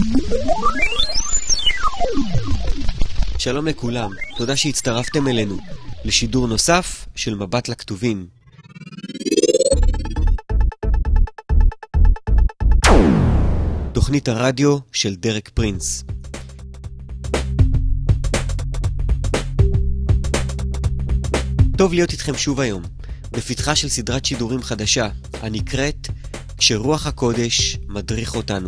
שלום לכולם, תודה שהצטרפתם אלינו לשידור נוסף של מבט לכתובים. תוכנית הרדיו של דרק פרינס. טוב להיות איתכם שוב היום, בפתחה של סדרת שידורים חדשה, הנקראת כשרוח הקודש מדריך אותנו.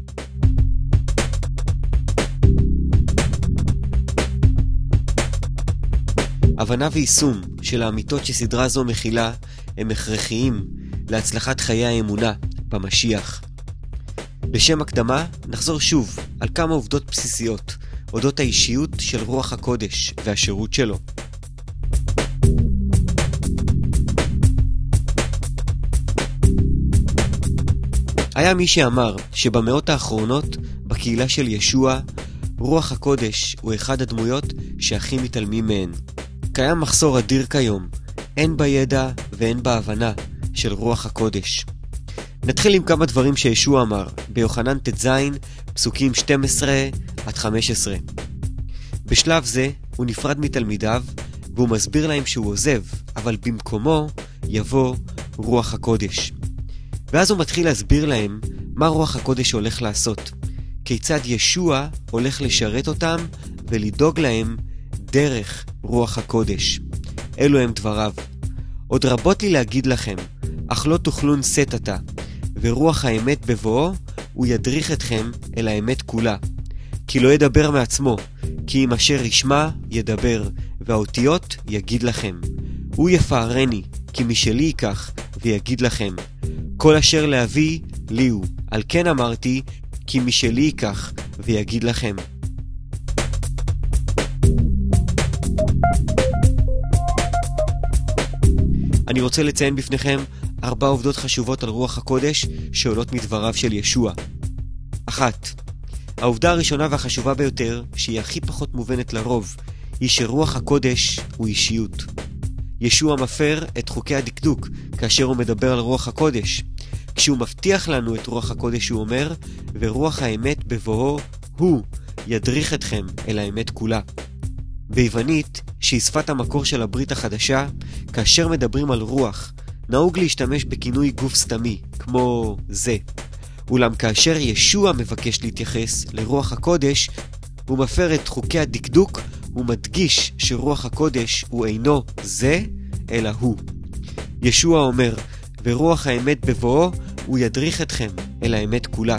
הבנה ויישום של האמיתות שסדרה זו מכילה הם הכרחיים להצלחת חיי האמונה במשיח. לשם הקדמה נחזור שוב על כמה עובדות בסיסיות אודות האישיות של רוח הקודש והשירות שלו. היה מי שאמר שבמאות האחרונות בקהילה של ישוע רוח הקודש הוא אחד הדמויות שהכי מתעלמים מהן. קיים מחסור אדיר כיום, הן בידע והן בהבנה של רוח הקודש. נתחיל עם כמה דברים שישוע אמר ביוחנן ט"ז פסוקים 12-15. בשלב זה הוא נפרד מתלמידיו והוא מסביר להם שהוא עוזב, אבל במקומו יבוא רוח הקודש. ואז הוא מתחיל להסביר להם מה רוח הקודש הולך לעשות, כיצד ישוע הולך לשרת אותם ולדאוג להם דרך רוח הקודש. אלו הם דבריו. עוד רבות לי להגיד לכם, אך לא תוכלון שאת עתה, ורוח האמת בבואו, הוא ידריך אתכם אל האמת כולה. כי לא ידבר מעצמו, כי אם אשר ישמע ידבר, והאותיות יגיד לכם. הוא יפארני, כי משלי ייקח, ויגיד לכם. כל אשר להביא לי הוא, על כן אמרתי, כי משלי ייקח, ויגיד לכם. אני רוצה לציין בפניכם 4 עובדות חשובות על רוח הקודש שעולות מדבריו של ישוע. 1. העובדה הראשונה והחשובה ביותר, שהיא הכי פחות מובנת לרוב, היא שרוח הקודש הוא אישיות. ישוע מפר את חוקי הדקדוק כאשר הוא מדבר על רוח הקודש. כשהוא מבטיח לנו את רוח הקודש הוא אומר, ורוח האמת בבואו הוא ידריך אתכם אל האמת כולה. ביוונית, שהיא שפת המקור של הברית החדשה, כאשר מדברים על רוח, נהוג להשתמש בכינוי גוף סתמי, כמו זה. אולם כאשר ישוע מבקש להתייחס לרוח הקודש, הוא מפר את חוקי הדקדוק, הוא מדגיש שרוח הקודש הוא אינו זה, אלא הוא. ישוע אומר, ורוח האמת בבואו, הוא ידריך אתכם אל האמת כולה.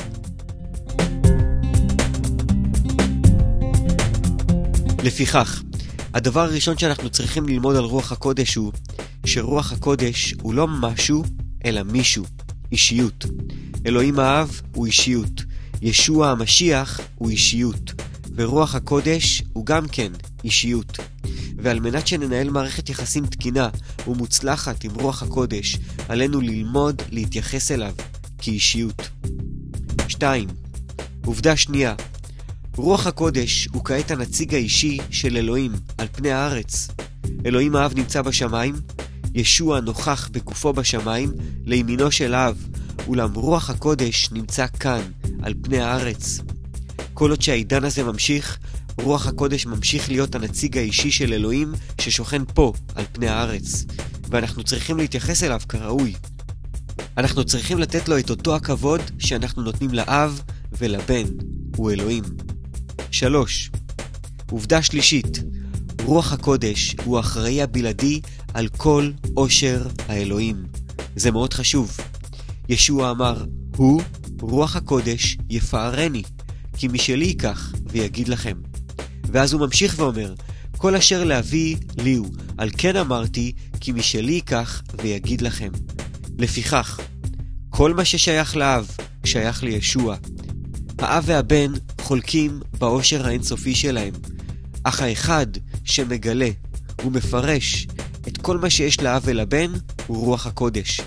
לפיכך, הדבר הראשון שאנחנו צריכים ללמוד על רוח הקודש הוא שרוח הקודש הוא לא משהו, אלא מישהו, אישיות. אלוהים האב הוא אישיות, ישוע המשיח הוא אישיות, ורוח הקודש הוא גם כן אישיות. ועל מנת שננהל מערכת יחסים תקינה ומוצלחת עם רוח הקודש, עלינו ללמוד להתייחס אליו כאישיות. 2. עובדה שנייה, רוח הקודש הוא כעת הנציג האישי של אלוהים על פני הארץ. אלוהים האב נמצא בשמיים, ישוע נוכח בגופו בשמיים לימינו של האב, אולם רוח הקודש נמצא כאן על פני הארץ. כל עוד שהעידן הזה ממשיך, רוח הקודש ממשיך להיות הנציג האישי של אלוהים ששוכן פה על פני הארץ, ואנחנו צריכים להתייחס אליו כראוי. אנחנו צריכים לתת לו את אותו הכבוד שאנחנו נותנים לאב ולבן, הוא אלוהים. 3. עובדה שלישית, רוח הקודש הוא האחראי הבלעדי על כל עושר האלוהים. זה מאוד חשוב. ישוע אמר, הוא, רוח הקודש, יפארני, כי משלי ייקח ויגיד לכם. ואז הוא ממשיך ואומר, כל אשר להביא לי הוא, על כן אמרתי, כי משלי ייקח ויגיד לכם. לפיכך, כל מה ששייך לאב, שייך לישוע. האב והבן חולקים בעושר האינסופי שלהם, אך האחד שמגלה ומפרש את כל מה שיש לאב ולבן הוא רוח הקודש.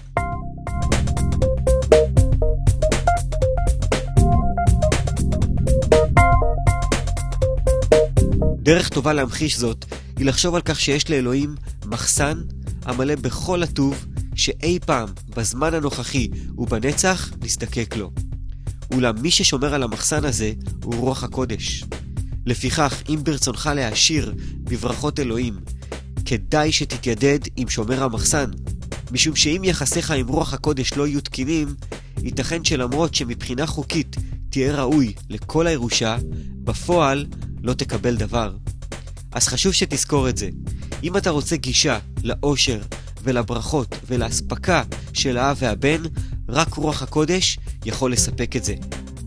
דרך טובה להמחיש זאת היא לחשוב על כך שיש לאלוהים מחסן המלא בכל הטוב שאי פעם בזמן הנוכחי ובנצח נזדקק לו. אולם מי ששומר על המחסן הזה הוא רוח הקודש. לפיכך, אם ברצונך להעשיר בברכות אלוהים, כדאי שתתיידד עם שומר המחסן, משום שאם יחסיך עם רוח הקודש לא יהיו תקינים, ייתכן שלמרות שמבחינה חוקית תהיה ראוי לכל הירושה, בפועל לא תקבל דבר. אז חשוב שתזכור את זה. אם אתה רוצה גישה לאושר ולברכות ולהספקה של האב והבן, רק רוח הקודש יכול לספק את זה.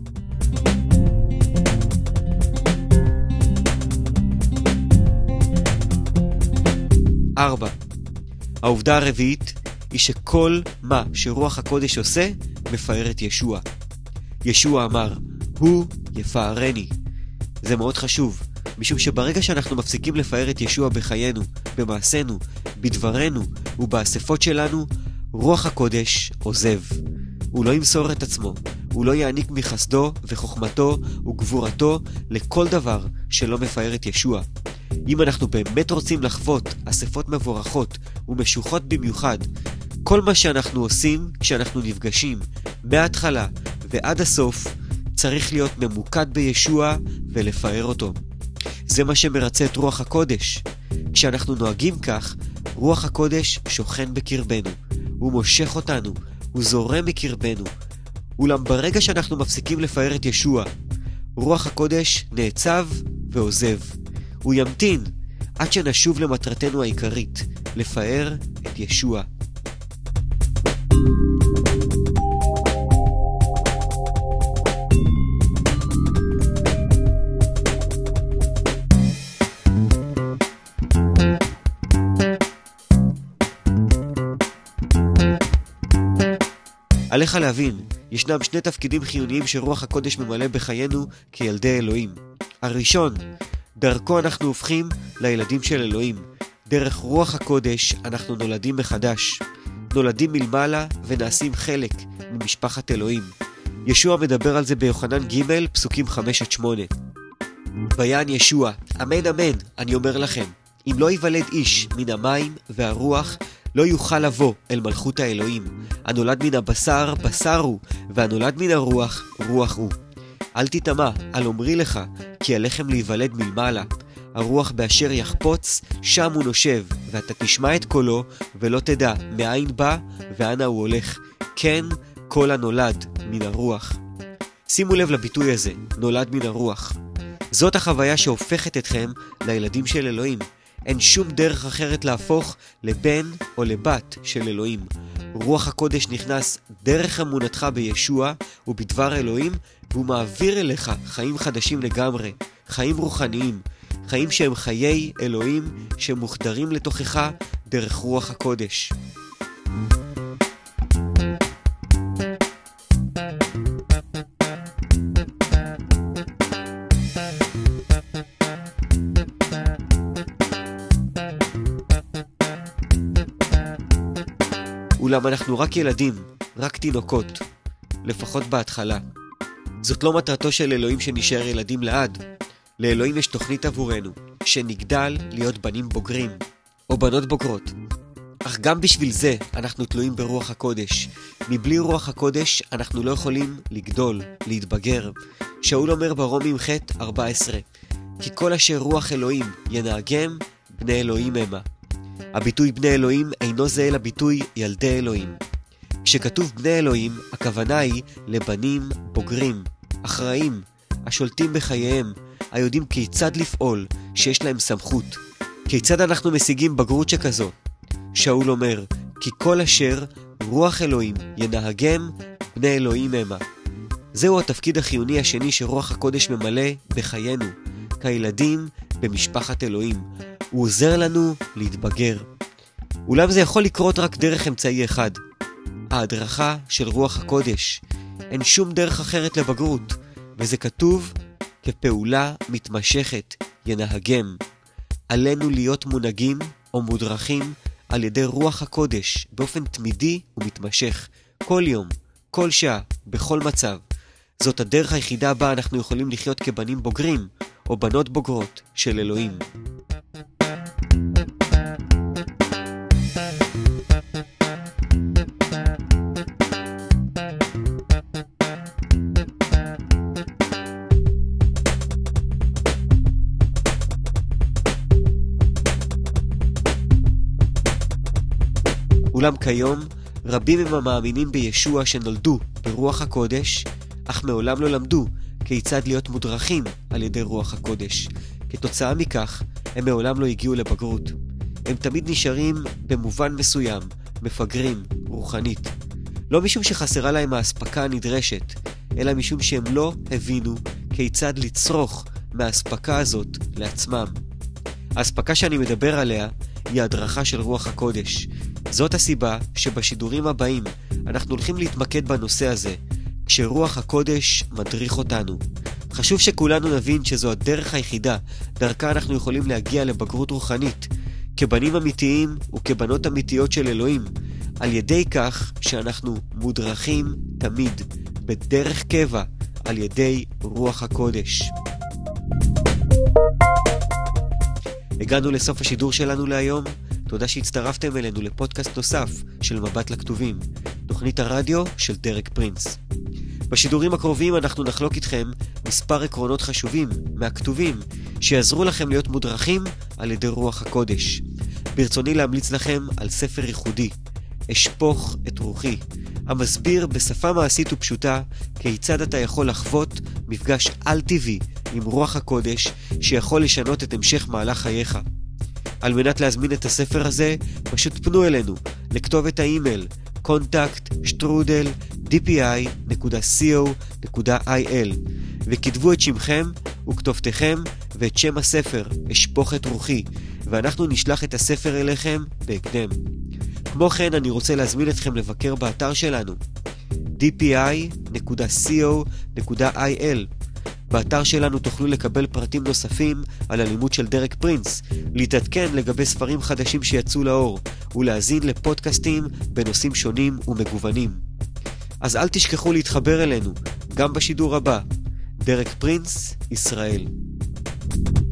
ארבע. העובדה הרביעית היא שכל מה שרוח הקודש עושה מפאר את ישוע. ישוע אמר, הוא יפארני. זה מאוד חשוב, משום שברגע שאנחנו מפסיקים לפאר את ישוע בחיינו, במעשינו, בדברנו ובאספות שלנו, רוח הקודש עוזב. הוא לא ימסור את עצמו, הוא לא יעניק מחסדו וחוכמתו וגבורתו לכל דבר שלא מפאר את ישוע. אם אנחנו באמת רוצים לחוות אספות מבורכות ומשוחות במיוחד, כל מה שאנחנו עושים כשאנחנו נפגשים מההתחלה ועד הסוף צריך להיות ממוקד בישוע ולפאר אותו. זה מה שמרצה את רוח הקודש. כשאנחנו נוהגים כך, רוח הקודש שוכן בקרבנו, הוא מושך אותנו, הוא זורם מקרבנו. אולם ברגע שאנחנו מפסיקים לפאר את ישוע, רוח הקודש נעצב ועוזב. הוא ימתין עד שנשוב למטרתנו העיקרית, לפאר את ישוע. עליך להבין, ישנם שני תפקידים חיוניים שרוח הקודש ממלא בחיינו כילדי אלוהים. הראשון, דרכו אנחנו הופכים לילדים של אלוהים. דרך רוח הקודש אנחנו נולדים מחדש. נולדים מלמעלה ונעשים חלק ממשפחת אלוהים. ישוע מדבר על זה ביוחנן ג' פסוקים 5-8. ויען ישוע, אמן אמן, אני אומר לכם, אם לא ייוולד איש מן המים והרוח, לא יוכל לבוא אל מלכות האלוהים. הנולד מן הבשר, בשר הוא, והנולד מן הרוח, רוח הוא. אל תתמה, אל אומרי לך, כי עליכם להיוולד מלמעלה. הרוח באשר יחפוץ, שם הוא נושב, ואתה תשמע את קולו, ולא תדע מאין בא, ואנה הוא הולך. כן, כל הנולד מן הרוח. שימו לב לביטוי הזה, נולד מן הרוח. זאת החוויה שהופכת אתכם לילדים של אלוהים. אין שום דרך אחרת להפוך לבן או לבת של אלוהים. רוח הקודש נכנס דרך אמונתך בישוע ובדבר אלוהים, והוא מעביר אליך חיים חדשים לגמרי, חיים רוחניים, חיים שהם חיי אלוהים שמוחדרים לתוכך דרך רוח הקודש. אולם אנחנו רק ילדים, רק תינוקות, לפחות בהתחלה. זאת לא מטרתו של אלוהים שנשאר ילדים לעד. לאלוהים יש תוכנית עבורנו, שנגדל להיות בנים בוגרים, או בנות בוגרות. אך גם בשביל זה אנחנו תלויים ברוח הקודש. מבלי רוח הקודש אנחנו לא יכולים לגדול, להתבגר. שאול אומר ברומים ח' 14, כי כל אשר רוח אלוהים ינהגם, בני אלוהים המה. הביטוי בני אלוהים אינו זהה לביטוי ילדי אלוהים. כשכתוב בני אלוהים, הכוונה היא לבנים בוגרים, אחראים, השולטים בחייהם, היודעים כיצד לפעול, שיש להם סמכות. כיצד אנחנו משיגים בגרות שכזו? שאול אומר, כי כל אשר רוח אלוהים ינהגם, בני אלוהים המה. זהו התפקיד החיוני השני שרוח הקודש ממלא בחיינו, כילדים במשפחת אלוהים. הוא עוזר לנו להתבגר. אולם זה יכול לקרות רק דרך אמצעי אחד, ההדרכה של רוח הקודש. אין שום דרך אחרת לבגרות, וזה כתוב כפעולה מתמשכת, ינהגם. עלינו להיות מונהגים או מודרכים על ידי רוח הקודש באופן תמידי ומתמשך, כל יום, כל שעה, בכל מצב. זאת הדרך היחידה בה אנחנו יכולים לחיות כבנים בוגרים או בנות בוגרות של אלוהים. אולם כיום, רבים הם המאמינים בישוע שנולדו ברוח הקודש, אך מעולם לא למדו כיצד להיות מודרכים על ידי רוח הקודש. כתוצאה מכך, הם מעולם לא הגיעו לבגרות. הם תמיד נשארים במובן מסוים, מפגרים, רוחנית. לא משום שחסרה להם ההספקה הנדרשת, אלא משום שהם לא הבינו כיצד לצרוך מההספקה הזאת לעצמם. ההספקה שאני מדבר עליה היא ההדרכה של רוח הקודש. זאת הסיבה שבשידורים הבאים אנחנו הולכים להתמקד בנושא הזה, כשרוח הקודש מדריך אותנו. חשוב שכולנו נבין שזו הדרך היחידה, דרכה אנחנו יכולים להגיע לבגרות רוחנית, כבנים אמיתיים וכבנות אמיתיות של אלוהים, על ידי כך שאנחנו מודרכים תמיד, בדרך קבע, על ידי רוח הקודש. הגענו לסוף השידור שלנו להיום. תודה שהצטרפתם אלינו לפודקאסט נוסף של מבט לכתובים, תוכנית הרדיו של דרק פרינס. בשידורים הקרובים אנחנו נחלוק איתכם מספר עקרונות חשובים מהכתובים שיעזרו לכם להיות מודרכים על ידי רוח הקודש. ברצוני להמליץ לכם על ספר ייחודי, אשפוך את רוחי, המסביר בשפה מעשית ופשוטה כיצד אתה יכול לחוות מפגש על-טבעי עם רוח הקודש שיכול לשנות את המשך מהלך חייך. על מנת להזמין את הספר הזה, פשוט פנו אלינו לכתובת האימייל contact@dpi.co.il וכתבו את שמכם וכתובתכם ואת שם הספר אשפוך את רוחי, ואנחנו נשלח את הספר אליכם בהקדם. כמו כן, אני רוצה להזמין אתכם לבקר באתר שלנו dpi.co.il. באתר שלנו תוכלו לקבל פרטים נוספים על הלימוד של דרק פרינס, להתעדכן לגבי ספרים חדשים שיצאו לאור, ולהזין לפודקאסטים בנושאים שונים ומגוונים. אז אל תשכחו להתחבר אלינו, גם בשידור הבא. דרק פרינס, ישראל.